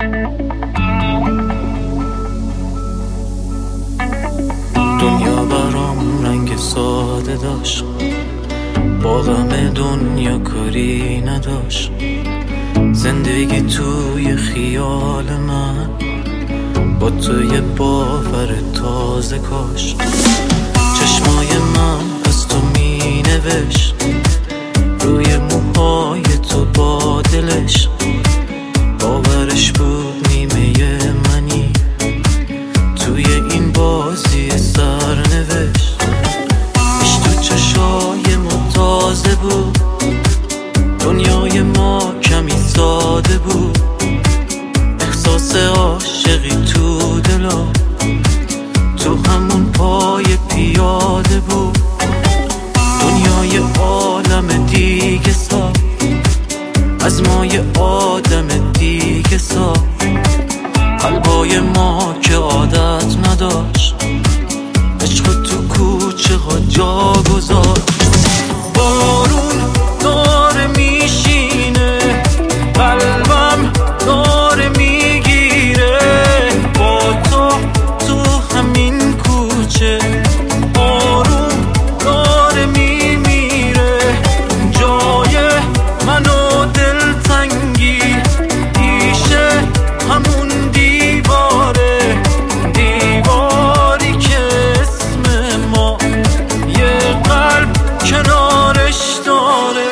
دنیا برام رنگ ساده داشت، با غم دنیا کاری نداشت. زندگی توی خیال من با تو یه باور تازه کاشت. چشمای من از تو می نوشت روی موهای تو با دلش. باورش بود نیمه منی توی این بازی سرنوشت. عشق تو چشای ما تازه بود، دنیای ما کمی ساده بود. احساس عاشقی تو دلا تو همون پای پیاده بود. دنیای عالم دیگه ساخت، از ما یه آدم دیگه ساخت. قلبای ما که عادت نداشت، عشق تو کوچه ها جا گذاشت. بارون داره میشینه، قلبم داره میگیره. با تو همین کوچه آروم داره میمیره. جای منو دلتنگی پیشه همون دیواره، دیواری که اسم ما یه قلب کنارش داره.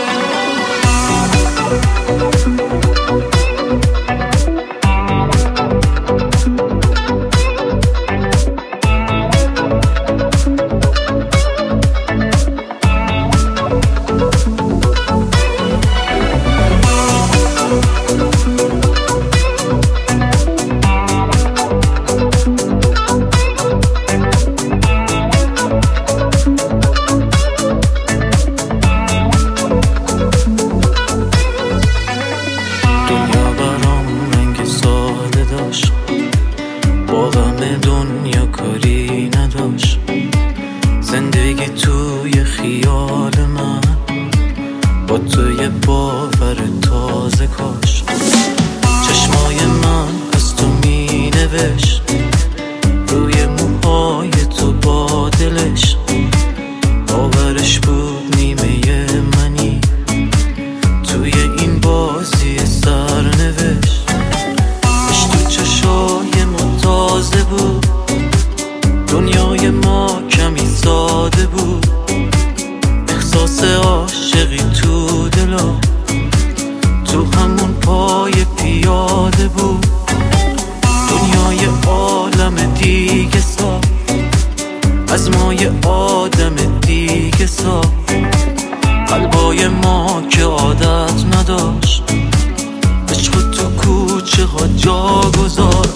با غم دنیا کاری نداشت. زندگی توی خیال من با تو یه باور تازه کاشت. چشمای من از تو می نوشت روی موهای تو با دلش. باورش بود نیمه منی توی این بازی سرنوشت. چشای ما تازه بود، دنیای ما کمی ساده بود. احساس عاشقی تو دلا تو همون پای پیاده بود. دنیای عالم دیگه ساخت، از ما یه آدم دیگه ساخت. قلبای ما که عادت نداشت، عشق تو کوچه ها جا گذاشت.